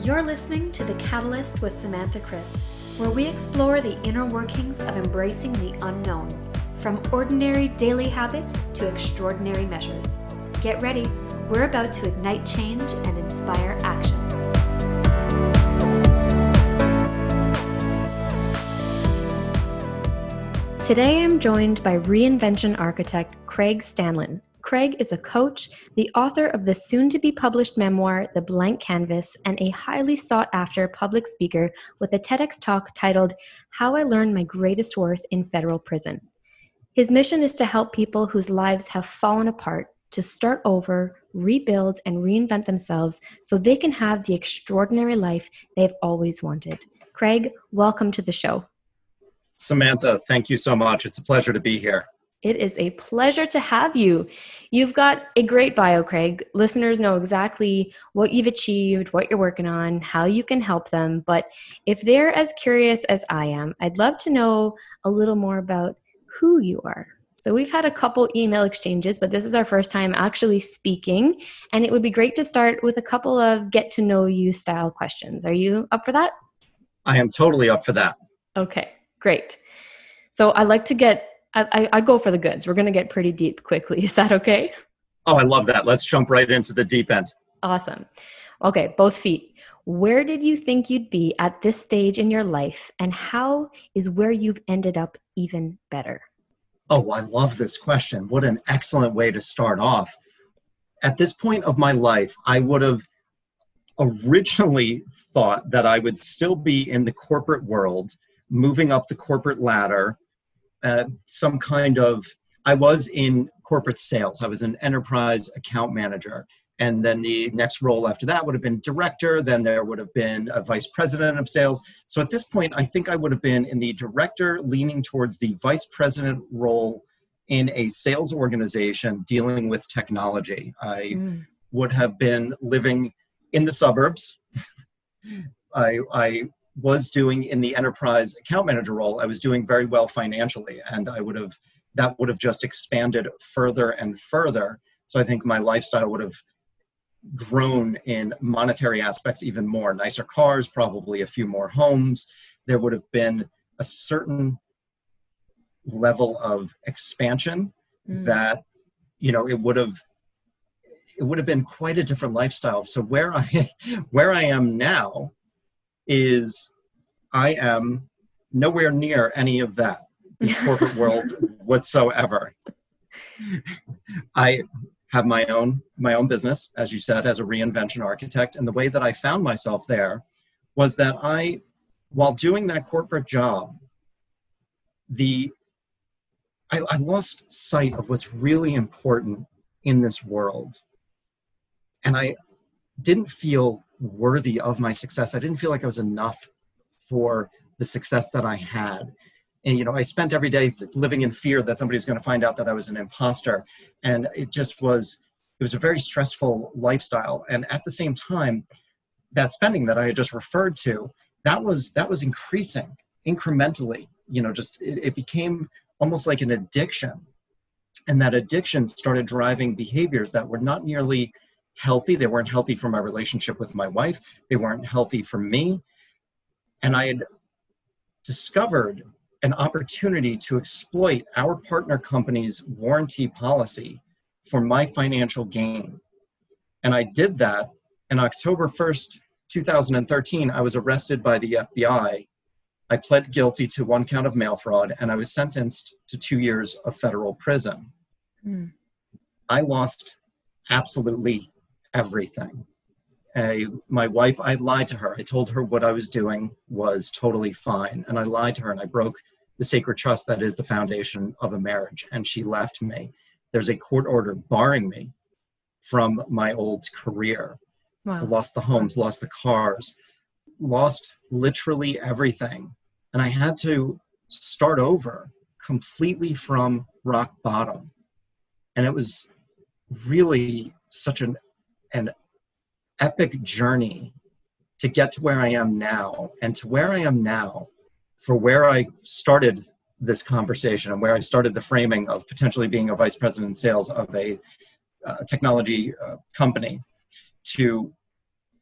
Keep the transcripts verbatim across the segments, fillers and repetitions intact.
You're listening to The Catalyst with Samantha Chris, where we explore the inner workings of embracing the unknown, from ordinary daily habits to extraordinary measures. Get ready, we're about to ignite change and inspire action. Today I'm joined by reinvention architect Craig Stanlin. Craig is a coach, the author of the soon-to-be-published memoir, The Blank Canvas, and a highly sought-after public speaker with a TEDx talk titled, How I Learned My Greatest Worth in Federal Prison. His mission is to help people whose lives have fallen apart to start over, rebuild, and reinvent themselves so they can have the extraordinary life they've always wanted. Craig, welcome to the show. Samantha, thank you so much. It's a pleasure to be here. It is a pleasure to have you. You've got a great bio, Craig. Listeners know exactly what you've achieved, what you're working on, how you can help them. But if they're as curious as I am, I'd love to know a little more about who you are. So we've had a couple email exchanges, but this is our first time actually speaking. And it would be great to start with a couple of get to know you style questions. Are you up for that? I am totally up for that. Okay, great. So I like to get I, I go for the goods. We're going to get pretty deep quickly. Is that okay? Oh, I love that. Let's jump right into the deep end. Awesome. Okay, both feet. Where did you think you'd be at this stage in your life, and how is where you've ended up even better? Oh, I love this question. What an excellent way to start off. At this point of my life, I would have originally thought that I would still be in the corporate world, moving up the corporate ladder. Uh, some kind of, I was in corporate sales. I was an enterprise account manager. And then the next role after that would have been director. Then there would have been a vice president of sales. So at this point, I think I would have been in the director leaning towards the vice president role in a sales organization dealing with technology. I mm. would have been living in the suburbs. I, I was doing in the enterprise account manager role, I was doing very well financially, and I would have, that would have just expanded further and further. So I think my lifestyle would have grown in monetary aspects even more. Nicer cars, probably a few more homes. There would have been a certain level of expansion mm. that, you know, it would have, it would have been quite a different lifestyle. So where I, where I am now is I am nowhere near any of that in the corporate world whatsoever. I have my own my own business, as you said, as a reinvention architect. And the way that I found myself there was that I, while doing that corporate job, the I, I lost sight of what's really important in this world. And I didn't feel worthy of my success. I didn't feel like I was enough for the success that I had. And, you know, I spent every day living in fear that somebody's going to find out that I was an imposter. And it just was, it was a very stressful lifestyle. And at the same time, that spending that I had just referred to, that was, that was increasing incrementally, you know, just, it, it became almost like an addiction. And that addiction started driving behaviors that were not nearly healthy. They weren't healthy for my relationship with my wife. They weren't healthy for me. And I had discovered an opportunity to exploit our partner company's warranty policy for my financial gain. And I did that. And October first, two thousand thirteen, I was arrested by the F B I. I pled guilty to one count of mail fraud, and I was sentenced to two years of federal prison. Mm. I lost absolutely everything. I, my wife, I lied to her. I told her what I was doing was totally fine. And I lied to her, and I broke the sacred trust that is the foundation of a marriage. And she left me. There's a court order barring me from my old career. Wow. I lost the homes, lost the cars, lost literally everything. And I had to start over completely from rock bottom. And it was really such an an epic journey to get to where I am now. And to where I am now, for where I started this conversation and where I started the framing of potentially being a vice president in sales of a uh, technology uh, company, to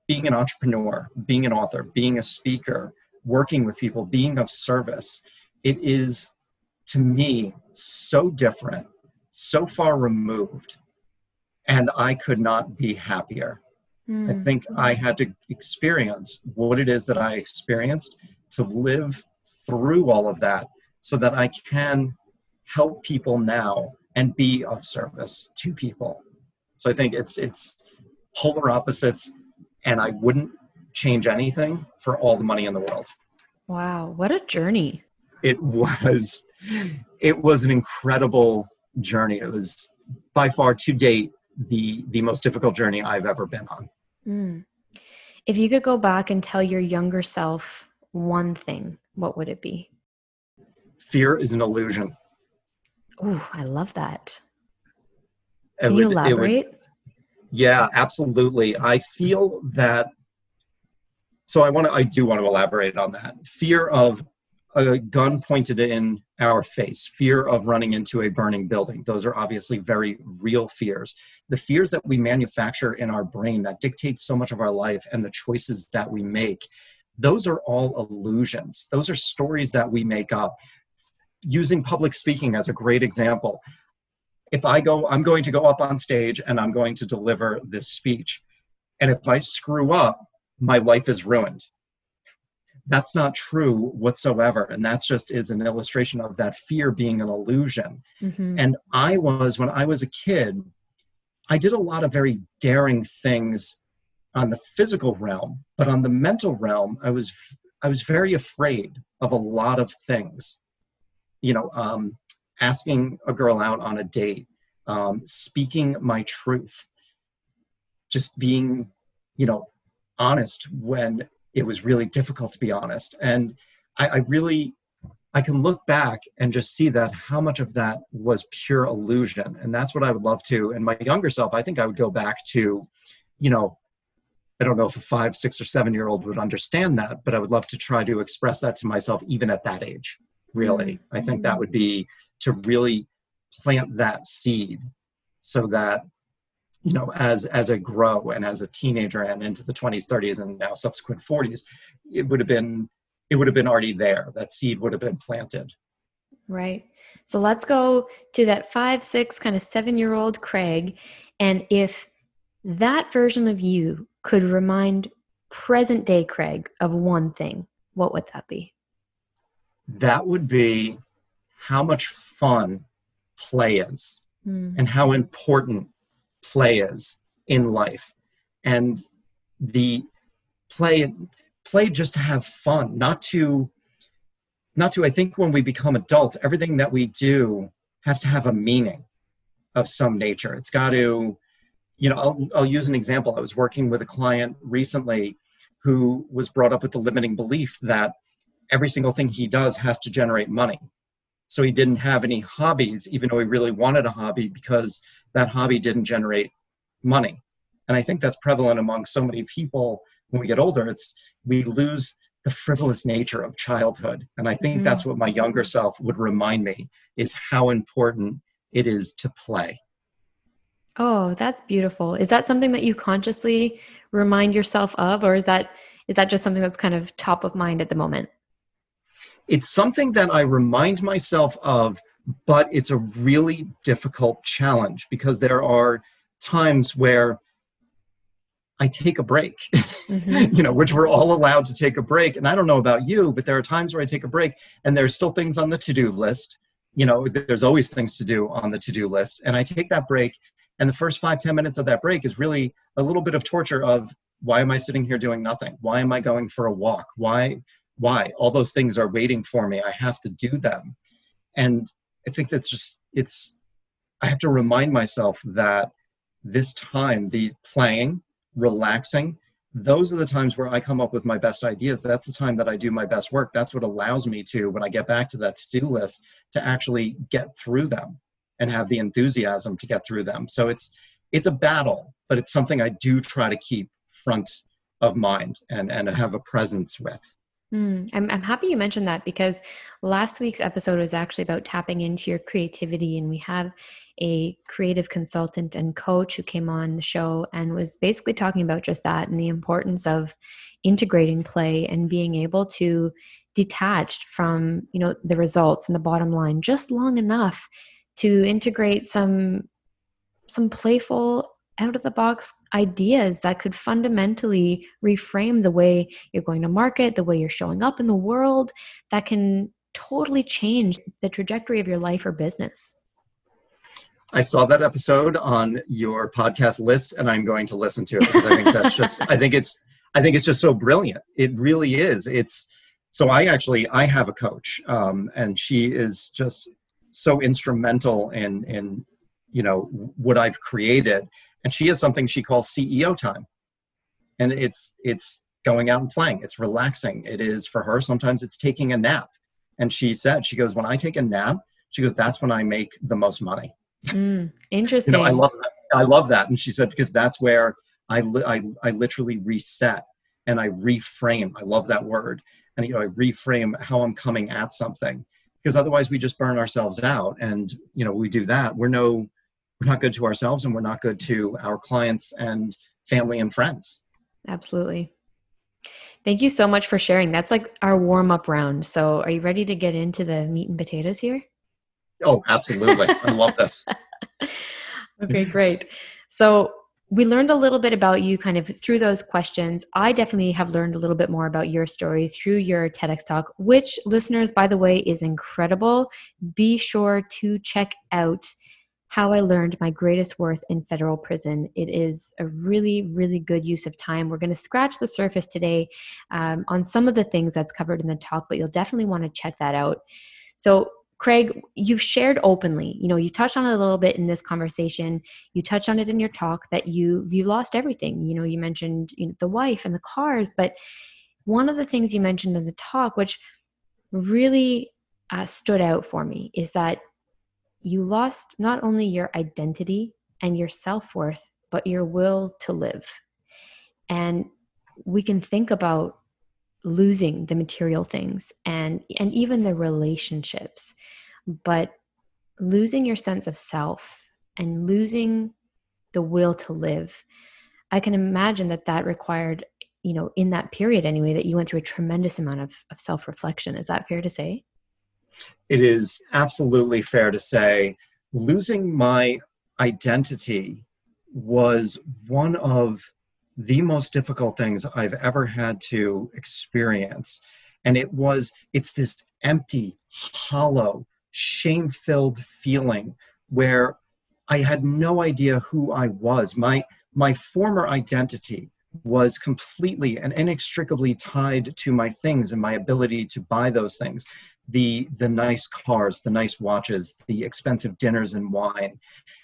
being an entrepreneur, being an author, being a speaker, working with people, being of service, it is, to me, so different, so far removed, and I could not be happier. I think I had to experience what it is that I experienced to live through all of that so that I can help people now and be of service to people. So I think it's it's polar opposites, and I wouldn't change anything for all the money in the world. Wow, what a journey. It was, it was an incredible journey. It was by far to date the, the most difficult journey I've ever been on. Mm. If you could go back and tell your younger self one thing, what would it be? Fear is an illusion. Oh, I love that. It Can would, you elaborate? Would, yeah, absolutely. I feel that, so I want to, I do want to elaborate on that. Fear of a gun pointed in our face, fear of running into a burning building. Those are obviously very real fears. The fears that we manufacture in our brain that dictate so much of our life and the choices that we make, those are all illusions. Those are stories that we make up. Using public speaking as a great example. If I go, I'm going to go up on stage and I'm going to deliver this speech. And if I screw up, my life is ruined. That's not true whatsoever. And that's just is an illustration of that fear being an illusion. Mm-hmm. And I was, when I was a kid, I did a lot of very daring things on the physical realm, but on the mental realm, I was, I was very afraid of a lot of things. You know, um, asking a girl out on a date, um, speaking my truth, just being, you know, honest when it was really difficult to be honest. And I, I really, I can look back and just see that how much of that was pure illusion. And that's what I would love to. And my younger self, I think I would go back to, you know, I don't know if a five, six or seven year old would understand that, but I would love to try to express that to myself even at that age. Really, mm-hmm. I think that would be to really plant that seed so that, you know, as, as I grow and as a teenager and into the twenties, thirties, and now subsequent forties, it would have been, it would have been already there. That seed would have been planted. Right. So let's go to that five, six, kind of seven-year-old Craig. And if that version of you could remind present day Craig of one thing, what would that be? That would be how much fun play is mm. and how important play is in life. And the play, play just to have fun, not to, not to, I think when we become adults, everything that we do has to have a meaning of some nature. It's got to, you know, I'll, I'll use an example. I was working with a client recently who was brought up with the limiting belief that every single thing he does has to generate money. So he didn't have any hobbies, even though he really wanted a hobby, because that hobby didn't generate money. And I think that's prevalent among so many people when we get older. It's, we lose the frivolous nature of childhood. And I think mm-hmm. that's what my younger self would remind me, is how important it is to play. Oh, that's beautiful. Is that something that you consciously remind yourself of, or is that, is that just something that's kind of top of mind at the moment? It's something that I remind myself of, but it's a really difficult challenge because there are times where I take a break, mm-hmm. you know, which we're all allowed to take a break. And I don't know about you, but there are times where I take a break and there's still things on the to-do list. You know, there's always things to do on the to-do list. And I take that break, and the first five, ten minutes of that break is really a little bit of torture of, why am I sitting here doing nothing? Why am I going for a walk? Why, why? All those things are waiting for me. I have to do them. And I think that's just, it's, I have to remind myself that this time, the playing, relaxing, those are the times where I come up with my best ideas. That's the time that I do my best work. That's what allows me to, when I get back to that to-do list, to actually get through them and have the enthusiasm to get through them. So it's, it's a battle, but it's something I do try to keep front of mind and, and have a presence with. Mm, I'm, I'm happy you mentioned that because last week's episode was actually about tapping into your creativity. And we have a creative consultant and coach who came on the show and was basically talking about just that and the importance of integrating play and being able to detach from, you know, the results and the bottom line just long enough to integrate some some playful out of the box ideas that could fundamentally reframe the way you're going to market, the way you're showing up in the world, that can totally change the trajectory of your life or business. I saw that episode on your podcast list and I'm going to listen to it because I think that's just, I think it's, I think it's just so brilliant. It really is. It's, so I actually, I have a coach um, and she is just so instrumental in, in, you know, what I've created. And she has something she calls C E O time. And it's, it's going out and playing. It's relaxing. It is for her. Sometimes it's taking a nap. And she said, she goes, when I take a nap, she goes, that's when I make the most money. Mm, interesting. You know, I love that. I love that. And she said, because that's where I, li- I, I literally reset and I reframe. I love that word. And, you know, I reframe how I'm coming at something, because otherwise we just burn ourselves out. And, you know, we do that. We're no, we're not good to ourselves and we're not good to our clients and family and friends. Absolutely. Thank you so much for sharing. That's like our warm up round. So are you ready to get into the meat and potatoes here? Oh, absolutely. I love this. Okay, great. So we learned a little bit about you kind of through those questions. I definitely have learned a little bit more about your story through your TEDx talk, which, listeners, by the way, is incredible. Be sure to check out How I Learned My Greatest Worth in Federal Prison. It is a really, really good use of time. We're going to scratch the surface today um, on some of the things that's covered in the talk, but you'll definitely want to check that out. So Craig, you've shared openly, you know, you touched on it a little bit in this conversation. You touched on it in your talk that you you lost everything. You know, you mentioned you know, the wife and the cars, but one of the things you mentioned in the talk, which really uh, stood out for me, is that you lost not only your identity and your self-worth, but your will to live. And we can think about losing the material things and and even the relationships, but losing your sense of self and losing the will to live, I can imagine that that required, you know, in that period anyway, that you went through a tremendous amount of, of self-reflection. Is that fair to say? It is absolutely fair to say losing my identity was one of the most difficult things I've ever had to experience. And it was, it's this empty, hollow, shame-filled feeling where I had no idea who I was. My, my former identity was completely and inextricably tied to my things and my ability to buy those things. The, the nice cars, the nice watches, the expensive dinners and wine.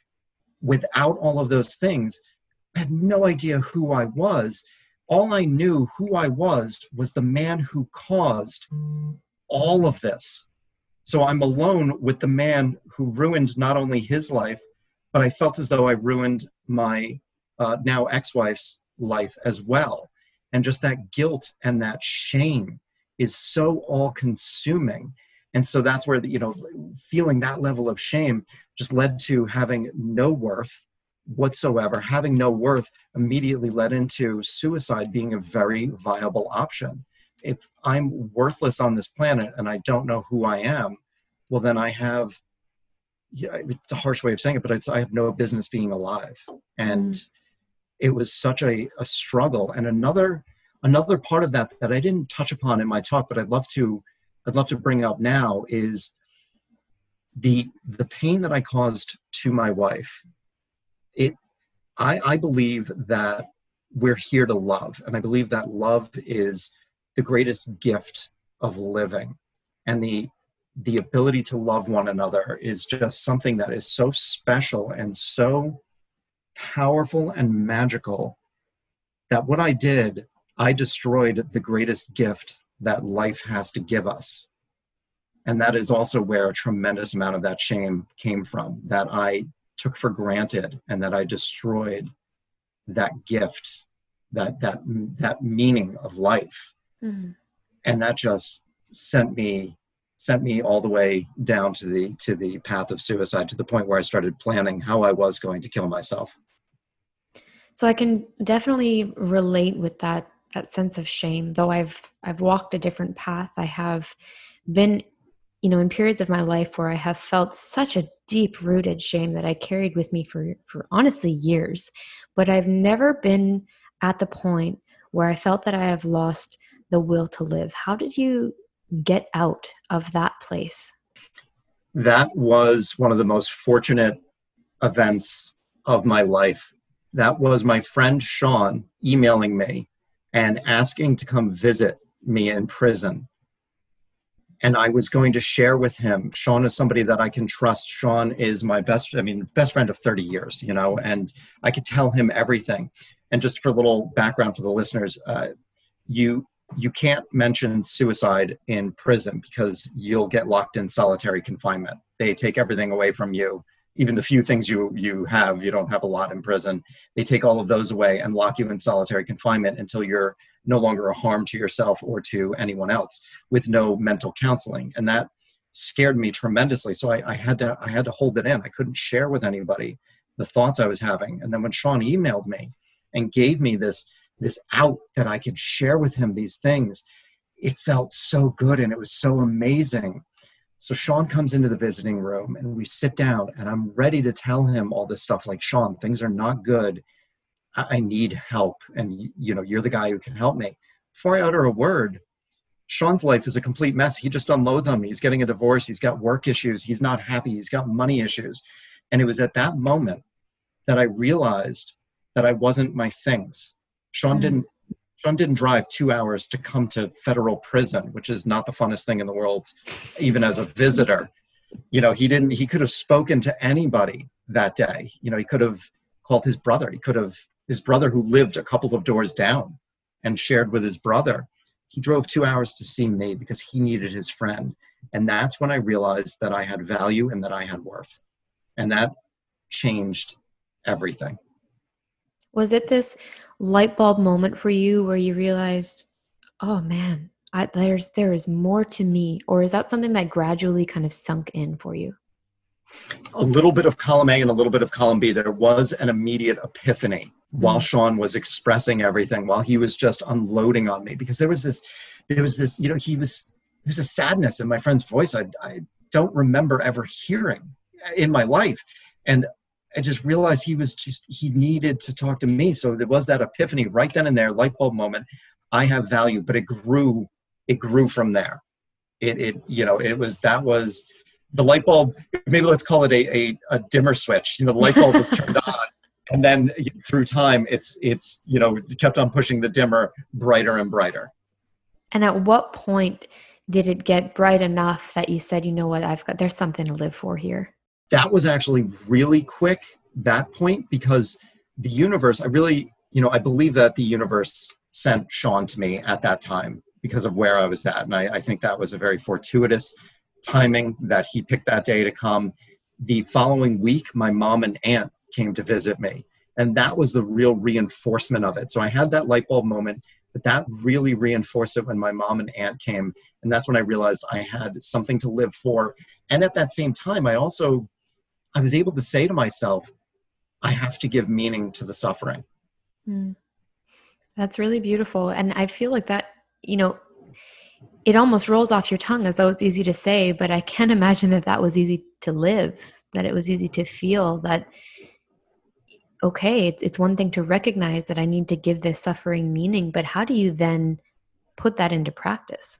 Without all of those things, I had no idea who I was. All I knew who I was was the man who caused all of this. So I'm alone with the man who ruined not only his life, but I felt as though I ruined my uh, now ex-wife's life as well. And just that guilt and that shame is so all-consuming. And so that's where, the, you know, feeling that level of shame just led to having no worth whatsoever. Having no worth immediately led into suicide being a very viable option. If I'm worthless on this planet and I don't know who I am, well, then I have, yeah, it's a harsh way of saying it, but it's, I have no business being alive. And mm. it was such a, a struggle. And another, another part of that that I didn't touch upon in my talk, but I'd love to, I'd love to bring up now is the, the pain that I caused to my wife. It, I, I believe that we're here to love. And I believe that love is the greatest gift of living. And the, the ability to love one another is just something that is so special and so powerful and magical that what I did, I destroyed the greatest gift that life has to give us. And that is also where a tremendous amount of that shame came from, that I took for granted and that I destroyed that gift, that that that meaning of life. Mm-hmm. And that just sent me sent me all the way down to the to the path of suicide, to the point where I started planning how I was going to kill myself. So I can definitely relate with that that sense of shame. Though I've I've walked a different path. I have been, you know, in periods of my life where I have felt such a deep-rooted shame that I carried with me for for honestly years. But I've never been at the point where I felt that I have lost the will to live. How did you get out of that place? That was one of the most fortunate events of my life. That was my friend Sean emailing me and asking to come visit me in prison. And I was going to share with him. Sean is somebody that I can trust. Sean is my best, I mean, best friend of thirty years, you know, and I could tell him everything. And just for a little background for the listeners, uh, you you can't mention suicide in prison because you'll get locked in solitary confinement. They take everything away from you. Even the few things you you have, you don't have a lot in prison. They take all of those away and lock you in solitary confinement until you're no longer a harm to yourself or to anyone else, with no mental counseling. And that scared me tremendously. So I, I had to I had to hold it in. I couldn't share with anybody the thoughts I was having. And then when Sean emailed me and gave me this this out that I could share with him these things, it felt so good and it was so amazing. So Sean comes into the visiting room and we sit down and I'm ready to tell him all this stuff, like, Sean, things are not good. I, I need help. And, you know, you're the guy who can help me. Before I utter a word, Sean's life is a complete mess. He just unloads on me. He's getting a divorce. He's got work issues. He's not happy. He's got money issues. And it was at that moment that I realized that I wasn't my things. Sean mm-hmm. didn't Sean didn't drive two hours to come to federal prison, which is not the funnest thing in the world, even as a visitor. You know, he didn't, he could have spoken to anybody that day. You know, he could have called his brother. He could have, his brother who lived a couple of doors down and shared with his brother. He drove two hours to see me because he needed his friend. And that's when I realized that I had value and that I had worth. And that changed everything. Was it this light bulb moment for you where you realized, oh man, I, there's there is more to me? Or is that something that gradually kind of sunk in for you? A little bit of column A and a little bit of column B. There was an immediate epiphany mm-hmm. while Sean was expressing everything, while he was just unloading on me, because there was this, there was this, you know, he was, there's a sadness in my friend's voice I, I don't remember ever hearing in my life. And I just realized he was just, he needed to talk to me. So there was that epiphany right then and there, light bulb moment. I have value, but it grew, it grew from there. It, it, you know, it was, that was the light bulb. Maybe let's call it a, a, a dimmer switch. You know, the light bulb was turned on, and then through time, it's, it's, you know, it kept on pushing the dimmer brighter and brighter. And at what point did it get bright enough that you said, you know what, I've got, there's something to live for here? That was actually really quick, that point, because the universe, I really, you know, I believe that the universe sent Sean to me at that time because of where I was at. And I, I think that was a very fortuitous timing that he picked that day to come. The following week, my mom and aunt came to visit me. And that was the real reinforcement of it. So I had that light bulb moment, but that really reinforced it when my mom and aunt came. And that's when I realized I had something to live for. And at that same time, I also, I was able to say to myself, I have to give meaning to the suffering. Mm. That's really beautiful. And I feel like that, you know, it almost rolls off your tongue as though it's easy to say, but I can't imagine that that was easy to live, that it was easy to feel that, okay, it's, it's one thing to recognize that I need to give this suffering meaning, but how do you then put that into practice?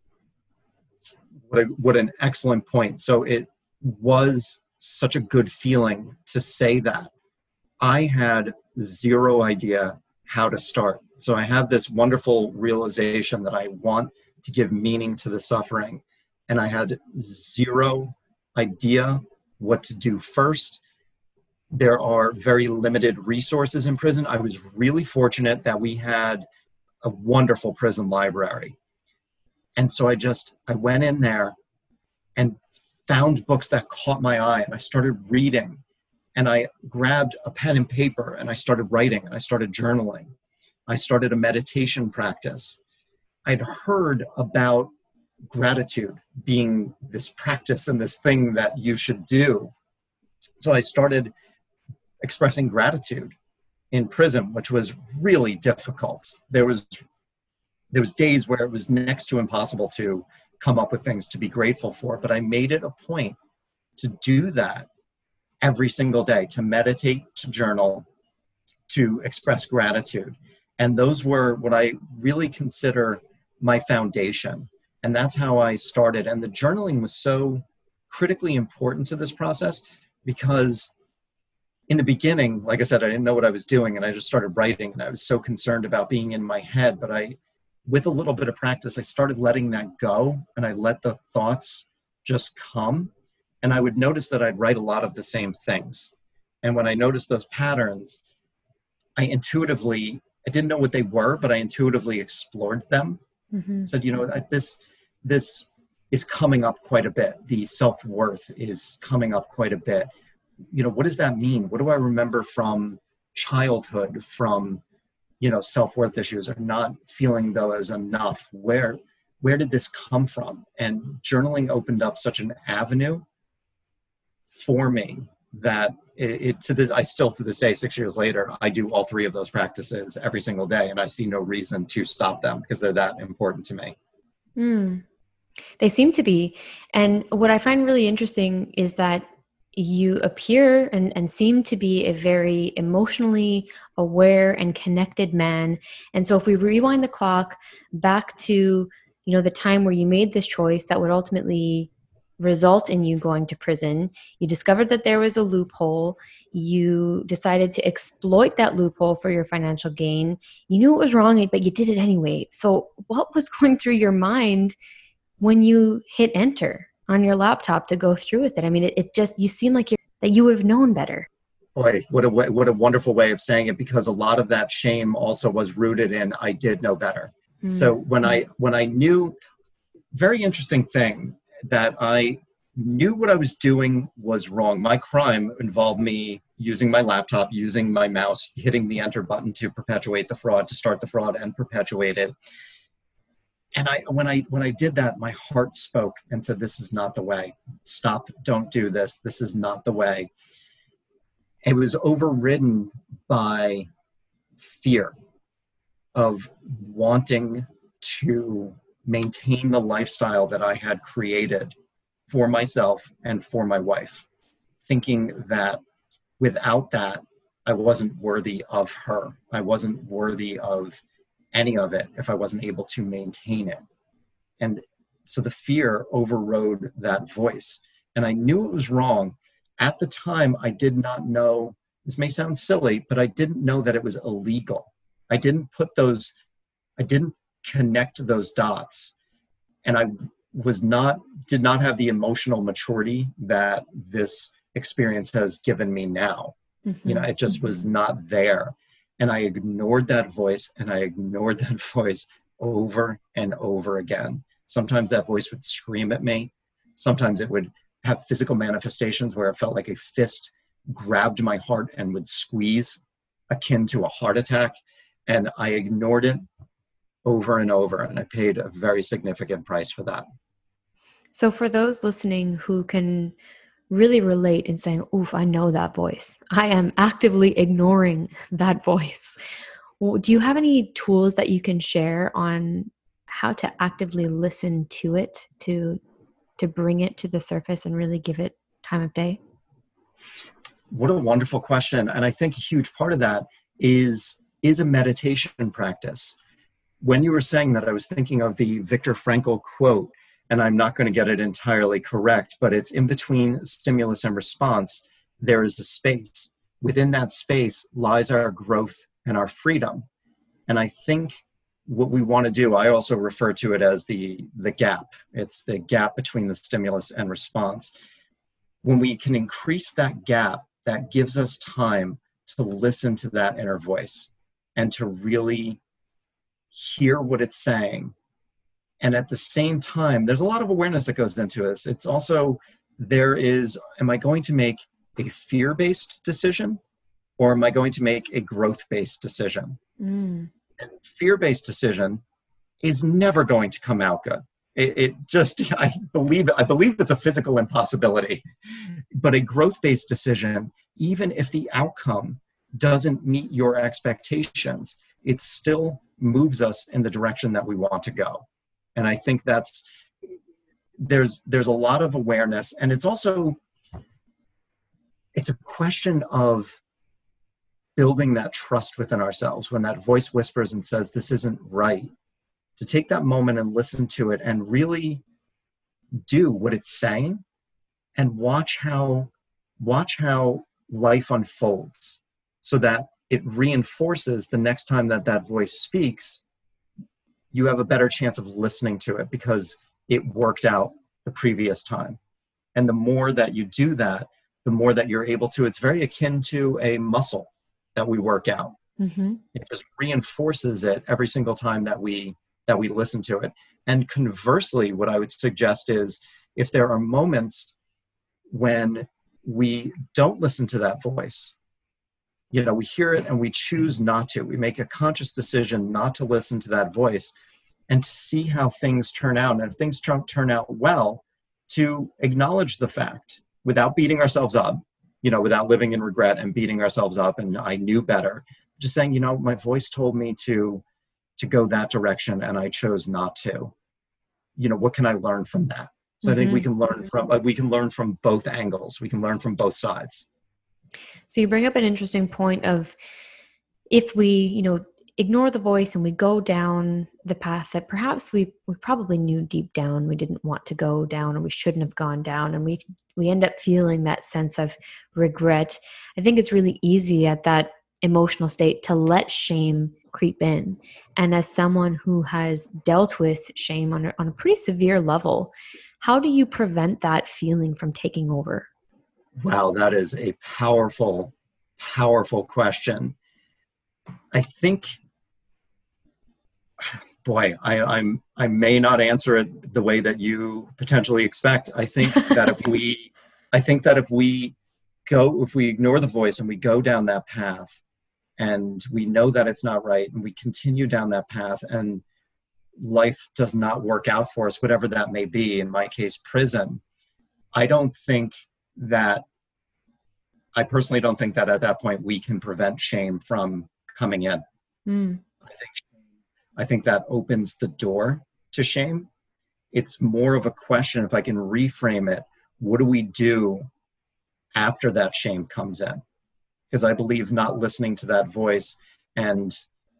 What, a, what an excellent point. So it was such a good feeling to say that. I had zero idea how to start. So I have this wonderful realization that I want to give meaning to the suffering. And I had zero idea what to do first. There are very limited resources in prison. I was really fortunate that we had a wonderful prison library. And so I just, I went in there and found books that caught my eye, and I started reading, and I grabbed a pen and paper and I started writing, and I started journaling. I started a meditation practice. I'd heard about gratitude being this practice and this thing that you should do. So I started expressing gratitude in prison, which was really difficult. There was there was days where it was next to impossible to come up with things to be grateful for, but I made it a point to do that every single day, to meditate, to journal, to express gratitude. And those were what I really consider my foundation. And that's how I started. And the journaling was so critically important to this process because in the beginning, like I said, I didn't know what I was doing and I just started writing and I was so concerned about being in my head. But I, with a little bit of practice, I started letting that go and I let the thoughts just come. And I would notice that I'd write a lot of the same things. And when I noticed those patterns, I intuitively, I didn't know what they were, but I intuitively explored them. Mm-hmm. Said, you know, this, this is coming up quite a bit. The self-worth is coming up quite a bit. You know, what does that mean? What do I remember from childhood, from, you know, self-worth issues or not feeling though as enough? Where, where did this come from? And journaling opened up such an avenue for me that it, it to this, I still to this day, six years later, I do all three of those practices every single day. And I see no reason to stop them because they're that important to me. Mm. They seem to be. And what I find really interesting is that you appear and, and seem to be a very emotionally aware and connected man. And so if we rewind the clock back to, you know, the time where you made this choice that would ultimately result in you going to prison, you discovered that there was a loophole. You decided to exploit that loophole for your financial gain. You knew it was wrong, but you did it anyway. So what was going through your mind when you hit enter on your laptop to go through with it? I mean, it, it just, you seem like you're, that you would have known better. Boy, what a way, what a wonderful way of saying it, because a lot of that shame also was rooted in I did know better. Mm. So when I when I knew, very interesting thing, that I knew what I was doing was wrong. My crime involved me using my laptop, using my mouse, hitting the enter button to perpetuate the fraud, to start the fraud and perpetuate it. And I, when I, when I did that, my heart spoke and said, this is not the way. Stop, don't do this. This is not the way. It was overridden by fear of wanting to maintain the lifestyle that I had created for myself and for my wife, thinking that without that, I wasn't worthy of her. I wasn't worthy of any of it if I wasn't able to maintain it. And so the fear overrode that voice. And I knew it was wrong. At the time, I did not know, this may sound silly, but I didn't know that it was illegal. I didn't put those, I didn't connect those dots. And I was not, did not have the emotional maturity that this experience has given me now. Mm-hmm. You know, it just was not there. And I ignored that voice and I ignored that voice over and over again. Sometimes that voice would scream at me. Sometimes it would have physical manifestations where it felt like a fist grabbed my heart and would squeeze, akin to a heart attack. And I ignored it over and over. And I paid a very significant price for that. So for those listening who can really relate in saying, oof, I know that voice. I am actively ignoring that voice. Well, do you have any tools that you can share on how to actively listen to it, to to bring it to the surface and really give it time of day? What a wonderful question. And I think a huge part of that is, is a meditation practice. When you were saying that, I was thinking of the Viktor Frankl quote, and I'm not going to get it entirely correct, but it's in between stimulus and response, there is a space. Within that space lies our growth and our freedom. And I think what we want to do, I also refer to it as the, the gap. It's the gap between the stimulus and response. When we can increase that gap, that gives us time to listen to that inner voice and to really hear what it's saying. And at the same time, there's a lot of awareness that goes into this. It's also, there is, am I going to make a fear-based decision or am I going to make a growth-based decision? Mm. And fear-based decision is never going to come out good. It, it just, I believe, I believe it's a physical impossibility. But a growth-based decision, even if the outcome doesn't meet your expectations, it still moves us in the direction that we want to go. And I think that's, there's, there's a lot of awareness, and it's also, it's a question of building that trust within ourselves. When that voice whispers and says, this isn't right, to take that moment and listen to it and really do what it's saying, and watch how, watch how life unfolds, so that it reinforces the next time that that voice speaks, you have a better chance of listening to it because it worked out the previous time. And the more that you do that, the more that you're able to, it's very akin to a muscle that we work out. Mm-hmm. It just reinforces it every single time that we that we listen to it. And conversely, what I would suggest is, if there are moments when we don't listen to that voice, you know, we hear it and we choose not to, we make a conscious decision not to listen to that voice, and to see how things turn out. And if things turn out well, to acknowledge the fact without beating ourselves up, you know, without living in regret and beating ourselves up and I knew better, just saying, you know, my voice told me to to go that direction and I chose not to. You know, what can I learn from that? So mm-hmm. I think we can learn from, uh, we can learn from both angles. We can learn from both sides. So you bring up an interesting point of, if we, you know, ignore the voice and we go down the path that perhaps we we probably knew deep down we didn't want to go down, or we shouldn't have gone down, and we we end up feeling that sense of regret. I think it's really easy at that emotional state to let shame creep in. And as someone who has dealt with shame on a, on a pretty severe level, how do you prevent that feeling from taking over? Wow, that is a powerful, powerful question. I think, boy, I, I'm I may not answer it the way that you potentially expect. I think that if we, I think that if we go, if we ignore the voice and we go down that path, and we know that it's not right, and we continue down that path, and life does not work out for us, whatever that may be, in my case, prison, I don't think that, I personally don't think that at that point we can prevent shame from coming in. Mm. I think, I think that opens the door to shame. It's more of a question, if I can reframe it, what do we do after that shame comes in? Because I believe not listening to that voice and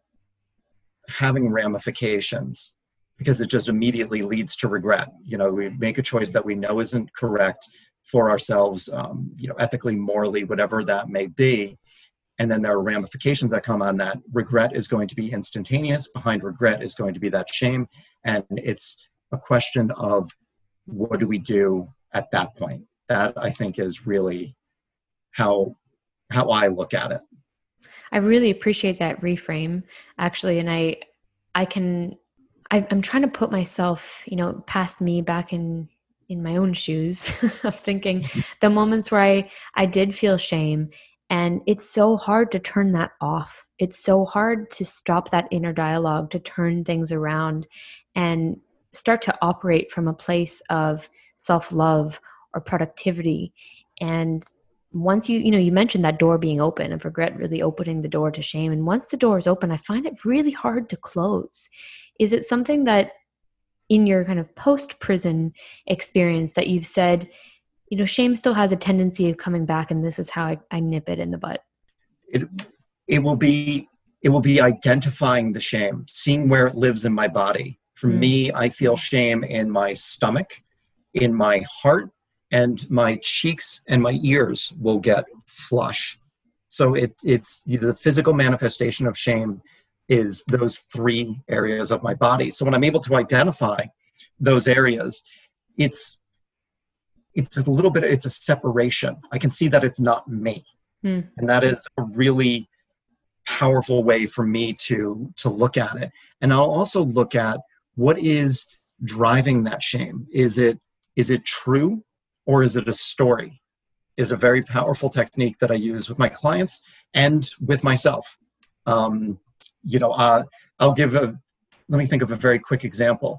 having ramifications, because it just immediately leads to regret. You know, we make a choice that we know isn't correct for ourselves, um, you know, ethically, morally, whatever that may be. And then there are ramifications that come on that. Regret is going to be instantaneous. Behind regret is going to be that shame. And it's a question of, what do we do at that point? That, I think, is really how how I look at it. I really appreciate that reframe, actually. And I, I can, I, I'm trying to put myself, you know, past me back in, in my own shoes of thinking the moments where I, I did feel shame, and it's so hard to turn that off. It's so hard to stop that inner dialogue, to turn things around and start to operate from a place of self-love or productivity. And once you, you know, you mentioned that door being open, and regret really opening the door to shame. And once the door is open, I find it really hard to close. Is it something that in your kind of post-prison experience that you've said, you know, shame still has a tendency of coming back, and this is how I, I nip it in the butt? It, it will be, it will be identifying the shame, seeing where it lives in my body. For mm. me, I feel shame in my stomach, in my heart, and my cheeks and my ears will get flush. So it, it's the physical manifestation of shame is those three areas of my body. So when I'm able to identify those areas, it's it's a little bit, it's a separation. I can see that it's not me. Hmm. And that is a really powerful way for me to, to look at it. And I'll also look at what is driving that shame. Is it, is it true, or is it a story? Is a very powerful technique that I use with my clients and with myself. Um, you know, uh, I'll give a, let me think of a very quick example.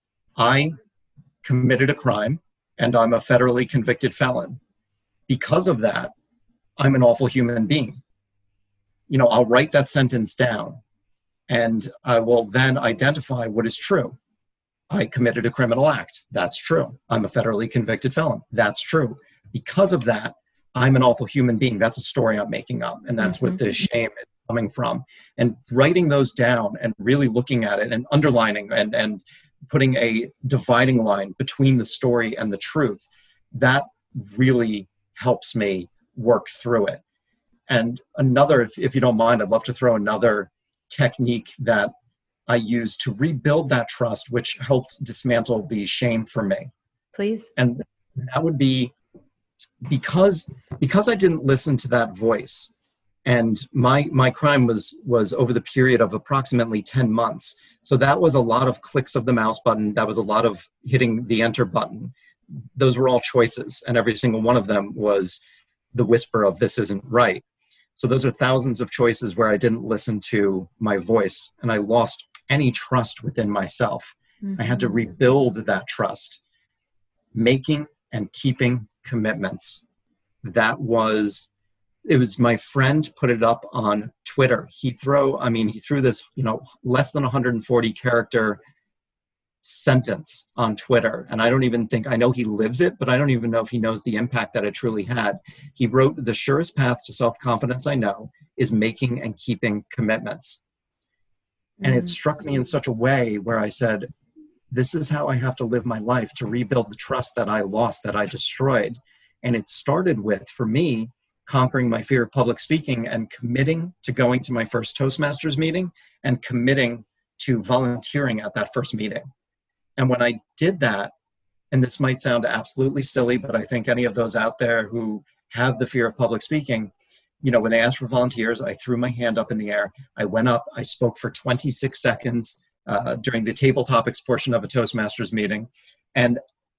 I committed a crime and I'm a federally convicted felon. Because of that, I'm an awful human being. You know, I'll write that sentence down and I will then identify what is true. I committed a criminal act. That's true. I'm a federally convicted felon. That's true. Because of that, I'm an awful human being. That's a story I'm making up. And that's mm-hmm. what the shame is coming from. And writing those down and really looking at it and underlining and, and putting a dividing line between the story and the truth, that really helps me work through it. And another, if, if you don't mind, I'd love to throw another technique that I use to rebuild that trust, which helped dismantle the shame for me. Please. And that would be because, because I didn't listen to that voice. And my, my crime was, was over the period of approximately ten months. So that was a lot of clicks of the mouse button. That was a lot of hitting the enter button. Those were all choices. And every single one of them was the whisper of this isn't right. So those are thousands of choices where I didn't listen to my voice and I lost any trust within myself. Mm-hmm. I had to rebuild that trust, making and keeping commitments. That was, it was my friend put it up on Twitter. He throw, I mean, he threw this, you know, less than one hundred forty character sentence on Twitter. And I don't even think, I know he lives it, but I don't even know if he knows the impact that it truly had. He wrote, "The surest path to self-confidence I know is making and keeping commitments." And it struck me in such a way where I said, this is how I have to live my life to rebuild the trust that I lost, that I destroyed. And it started with, for me, conquering my fear of public speaking and committing to going to my first Toastmasters meeting and committing to volunteering at that first meeting. And when I did that, and this might sound absolutely silly, but I think any of those out there who have the fear of public speaking, you know, when they asked for volunteers, I threw my hand up in the air. I went up, I spoke for twenty-six seconds uh, during the table topics portion of a Toastmasters meeting. And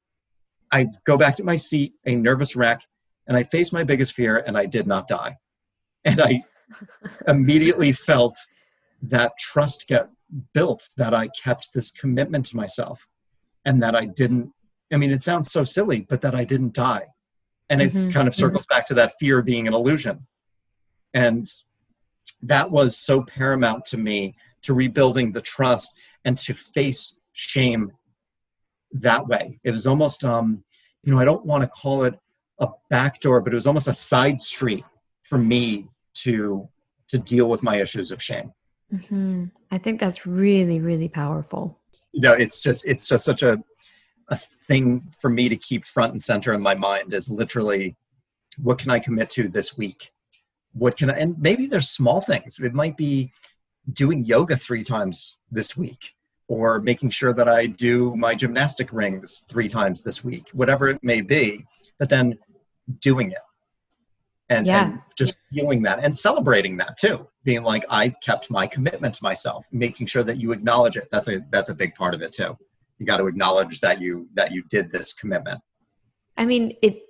I go back to my seat, a nervous wreck, and I faced my biggest fear and I did not die. And I immediately felt that trust get built, that I kept this commitment to myself and that I didn't, I mean, it sounds so silly, but that I didn't die. And it mm-hmm. kind of circles mm-hmm. back to that fear being an illusion. And that was so paramount to me, to rebuilding the trust and to face shame that way. It was almost, um, you know, I don't want to call it a backdoor, but it was almost a side street for me to, to deal with my issues of shame. Mm-hmm. I think that's really, really powerful. You know, it's just, it's just such a, a thing for me to keep front and center in my mind is literally, what can I commit to this week? What can I, and maybe there's small things. It might be doing yoga three times this week, or making sure that I do my gymnastic rings three times this week, whatever it may be, but then doing it and, yeah. and just feeling that and celebrating that too. Being like, I kept my commitment to myself, making sure that you acknowledge it. That's a, that's a big part of it too. You got to acknowledge that you, that you did this commitment. I mean, it,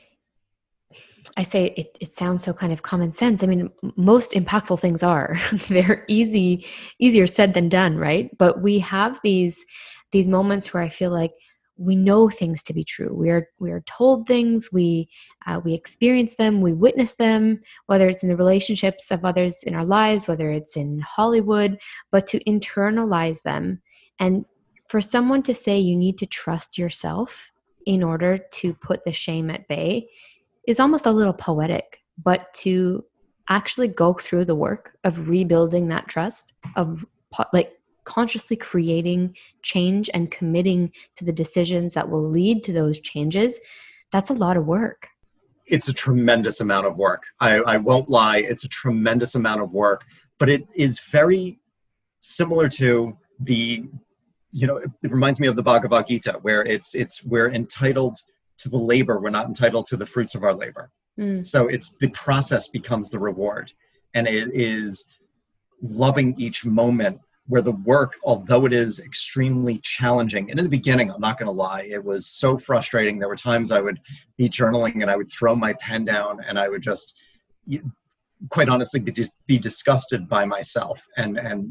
I say it, it sounds so kind of common sense. I mean, most impactful things are, they're easy, easier said than done, right? But we have these, these moments where I feel like we know things to be true. We are, we are told things, we, uh, we experience them, we witness them, whether it's in the relationships of others in our lives, whether it's in Hollywood, but to internalize them. And for someone to say you need to trust yourself in order to put the shame at bay is almost a little poetic, but to actually go through the work of rebuilding that trust, of like consciously creating change and committing to the decisions that will lead to those changes, that's a lot of work. It's a tremendous amount of work. I, I won't lie. It's a tremendous amount of work, but it is very similar to the, you know, it, it reminds me of the Bhagavad Gita, where it's, it's, we're entitled to the labor. We're not entitled to the fruits of our labor. Mm. So it's the process becomes the reward. And it is loving each moment where the work, although it is extremely challenging, and in the beginning, I'm not going to lie, it was so frustrating. There were times I would be journaling and I would throw my pen down and I would just, quite honestly, be, just be disgusted by myself and, and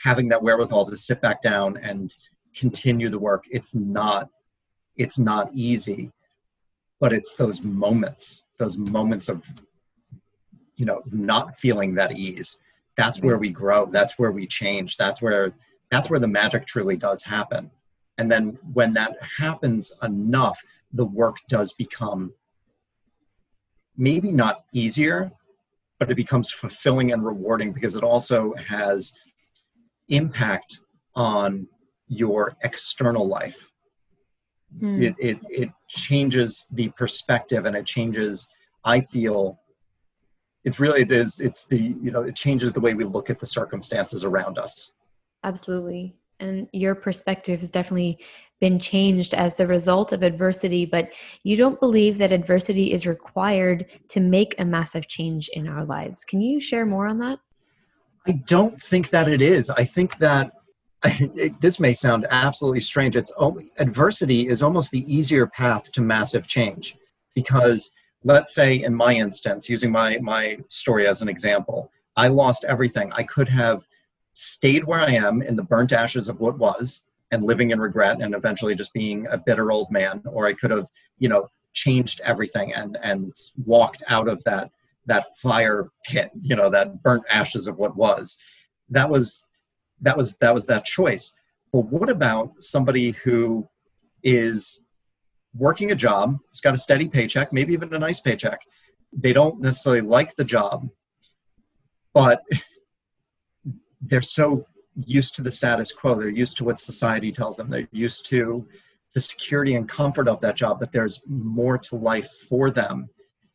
having that wherewithal to sit back down and continue the work. It's not, it's not easy, but it's those moments, those moments of, you know, not feeling that ease. That's where we grow. That's where we change. That's where, that's where the magic truly does happen. And then when that happens enough, the work does become maybe not easier, but it becomes fulfilling and rewarding because it also has impact on your external life. Hmm. It, it, it changes the perspective, and it changes, I feel, it's really, it is, it's the, you know, it changes the way we look at the circumstances around us. Absolutely. And your perspective has definitely been changed as the result of adversity, but you don't believe that adversity is required to make a massive change in our lives. Can you share more on that? I don't think that it is. I think that it, this may sound absolutely strange. It's adversity is almost the easier path to massive change, because let's say in my instance, using my, my story as an example, I lost everything. I could have stayed where I am in the burnt ashes of what was and living in regret and eventually just being a bitter old man, or I could have, you know, changed everything and, and walked out of that, that fire pit, you know, that burnt ashes of what was. That was, that was, that was that choice. But what about somebody who is working a job, has got a steady paycheck, maybe even a nice paycheck. They don't necessarily like the job, but they're so used to the status quo. They're used to what society tells them. They're used to the security and comfort of that job, but there's more to life for them.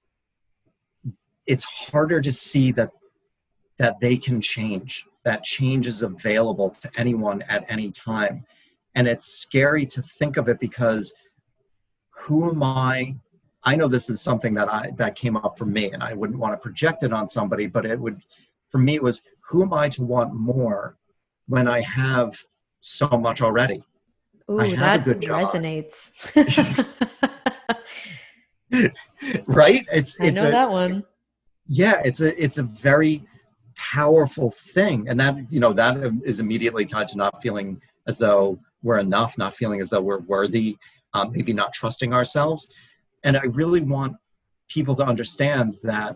It's harder to see that, that they can change. That change is available to anyone at any time. And it's scary to think of it because who am I? I know this is something that I, that came up for me, and I wouldn't want to project it on somebody, but it would, for me, it was, who am I to want more when I have so much already? Ooh, I have that a good job. Resonates. Right? It's, I it's know a, that one. Yeah, it's a, it's a very powerful thing. And that, you know, that is immediately tied to not feeling as though we're enough, not feeling as though we're worthy, um, maybe not trusting ourselves. And I really want people to understand that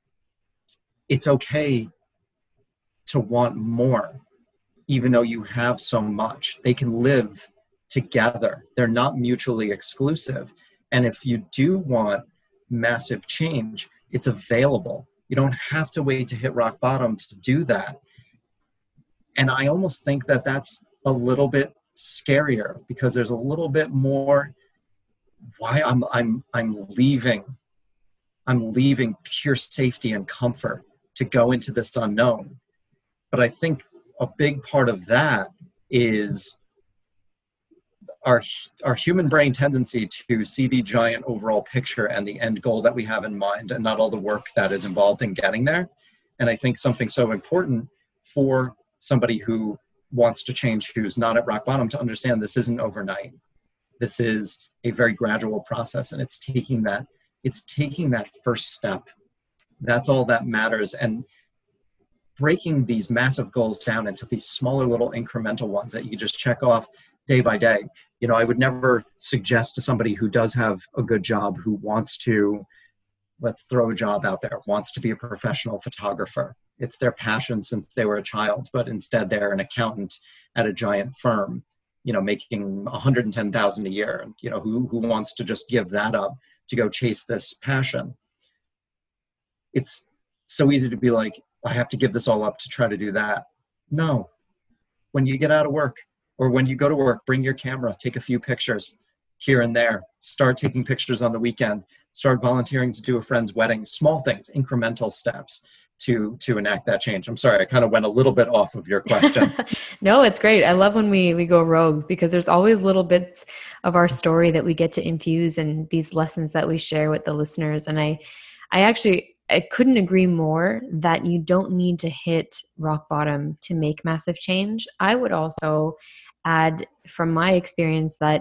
it's okay to want more, even though you have so much. They can live together. They're not mutually exclusive. And if you do want massive change, it's available. You don't have to wait to hit rock bottom to do that. And I almost think that that's a little bit scarier because there's a little bit more why I'm I'm I'm leaving. I'm leaving pure safety and comfort to go into this unknown. But I think a big part of that is our our human brain tendency to see the giant overall picture and the end goal that we have in mind, and not all the work that is involved in getting there. And I think something so important for somebody who wants to change, who's not at rock bottom, to understand this isn't overnight. This is a very gradual process, and it's taking that it's taking that first step. That's all that matters. And breaking these massive goals down into these smaller little incremental ones that you can just check off day by day. You know, I would never suggest to somebody who does have a good job, who wants to, let's throw a job out there, wants to be a professional photographer. It's their passion since they were a child, but instead they're an accountant at a giant firm, you know, making one hundred ten thousand dollars a year. You know, who, who wants to just give that up to go chase this passion? It's so easy to be like, I have to give this all up to try to do that. No. When you get out of work, or when you go to work, bring your camera, take a few pictures here and there. Start taking pictures on the weekend. Start volunteering to do a friend's wedding. Small things, incremental steps to to enact that change. I'm sorry, I kind of went a little bit off of your question. No, it's great. I love when we we go rogue, because there's always little bits of our story that we get to infuse in these lessons that we share with the listeners. And I, I actually, I couldn't agree more that you don't need to hit rock bottom to make massive change. I would also add from my experience that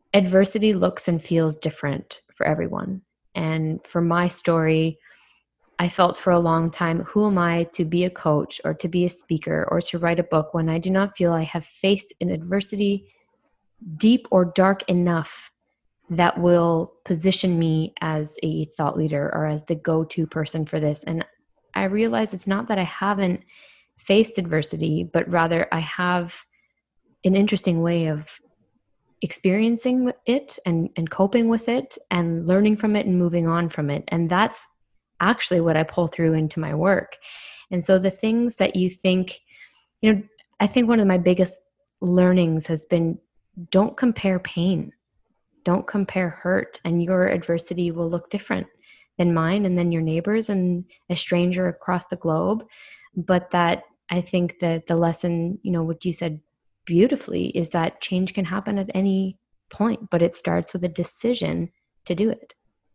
adversity looks and feels different for everyone. And for my story, I felt for a long time, who am I to be a coach or to be a speaker or to write a book when I do not feel I have faced an adversity deep or dark enough that will position me as a thought leader or as the go-to person for this. And I realize it's not that I haven't faced adversity, but rather I have an interesting way of experiencing it and, and coping with it and learning from it and moving on from it. And that's actually what I pull through into my work. And so the things that you think, you know, I think one of my biggest learnings has been, don't compare pain, don't compare hurt, and your adversity will look different than mine and then your neighbors and a stranger across the globe. But that I think that the lesson, you know, what you said beautifully is that change can happen at any point, but it starts with a decision to do it.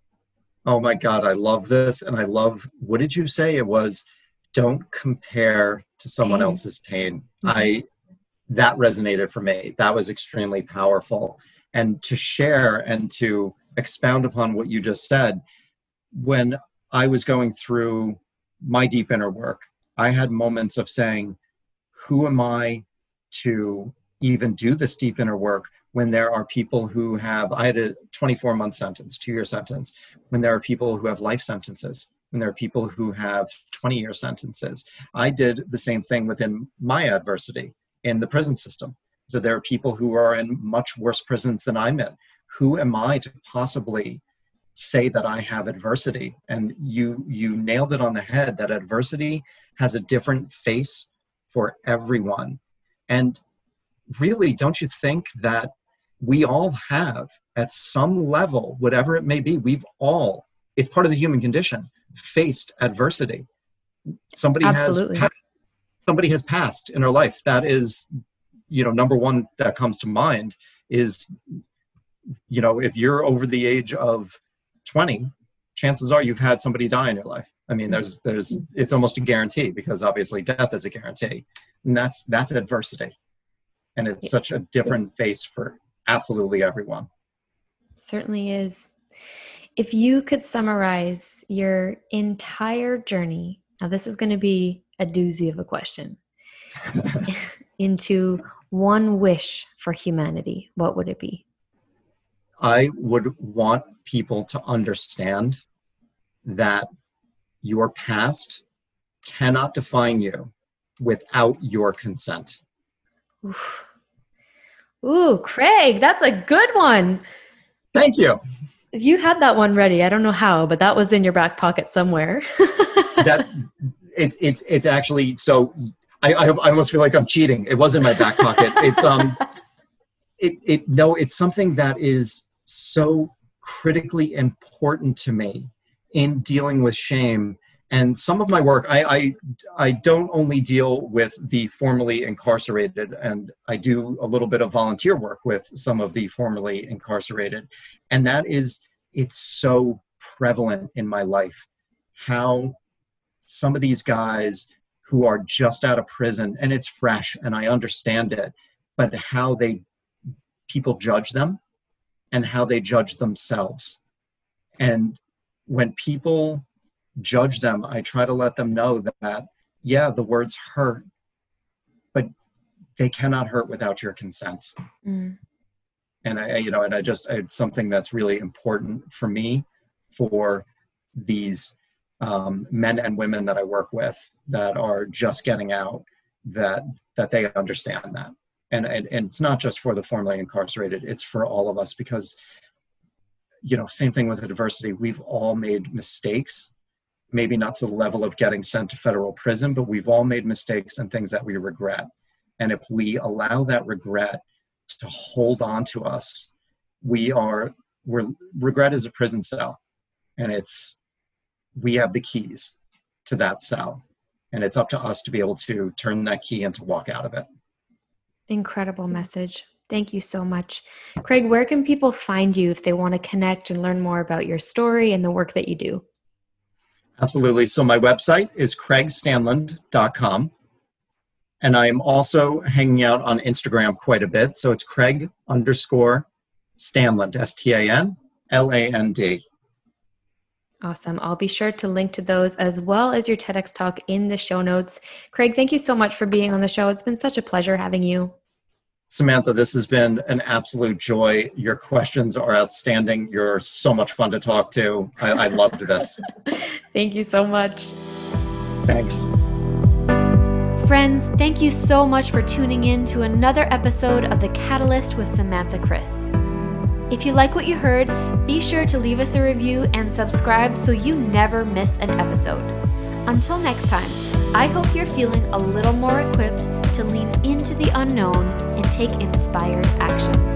Oh my God, I love this. And I love, what did you say? It was, don't compare to someone Pain. else's pain. Mm-hmm. I, that resonated for me. That was extremely powerful. And to share and to expound upon what you just said, when I was going through my deep inner work, I had moments of saying, who am I to even do this deep inner work when there are people who have, I had a twenty-four month sentence, two year sentence, when there are people who have life sentences, when there are people who have twenty year sentences. I did the same thing within my adversity in the prison system. So there are people who are in much worse prisons than I'm in. Who am I to possibly say that I have adversity? And you, you nailed it on the head, that adversity has a different face for everyone. And really, don't you think that we all have, at some level, whatever it may be, we've all, it's part of the human condition, faced adversity. Somebody Absolutely. has somebody has passed in our life. That is, you know, number one that comes to mind is, you know, if you're over the age of twenty, chances are you've had somebody die in your life. I mean, there's, there's, it's almost a guarantee, because obviously death is a guarantee, and that's, that's adversity. And it's such a different face for absolutely everyone. Certainly is. If you could summarize your entire journey, now this is going to be a doozy of a question, into one wish for humanity, what would it be? I would want people to understand that your past cannot define you without your consent. Oof. Ooh, Craig, that's a good one. Thank you. You had that one ready. I don't know how, but that was in your back pocket somewhere. that it's it's it's actually, so I, I I almost feel like I'm cheating. It was in my back pocket. It's um it it no, it's something that is so critically important to me in dealing with shame. And some of my work, I, I, I don't only deal with the formerly incarcerated, and I do a little bit of volunteer work with some of the formerly incarcerated. And that is, it's so prevalent in my life, how some of these guys who are just out of prison, and it's fresh and I understand it, but how they, people judge them and how they judge themselves. And when people judge them, I try to let them know that, yeah, the words hurt, but they cannot hurt without your consent. Mm. And I, you know, and I just, it's something that's really important for me, for these um, men and women that I work with that are just getting out, that, that they understand that. And, and, and it's not just for the formerly incarcerated, it's for all of us, because, you know, same thing with adversity. We've all made mistakes. Maybe not to the level of getting sent to federal prison, but we've all made mistakes and things that we regret. And if we allow that regret to hold on to us, we are, we're, regret is a prison cell, and it's, we have the keys to that cell, and it's up to us to be able to turn that key and to walk out of it. Incredible message. Thank you so much. Craig, where can people find you if they want to connect and learn more about your story and the work that you do? Absolutely. So my website is craig stanland dot com. And I'm also hanging out on Instagram quite a bit. So it's Craig underscore Stanland, S T A N L A N D. Awesome. I'll be sure to link to those as well as your TEDx talk in the show notes. Craig, thank you so much for being on the show. It's been such a pleasure having you. Samantha, this has been an absolute joy. Your questions are outstanding. You're so much fun to talk to. I, I loved this. Thank you so much. Thanks. Friends, thank you so much for tuning in to another episode of The Catalyst with Samantha Chris. If you like what you heard, be sure to leave us a review and subscribe so you never miss an episode. Until next time, I hope you're feeling a little more equipped to lean into the unknown and take inspired action.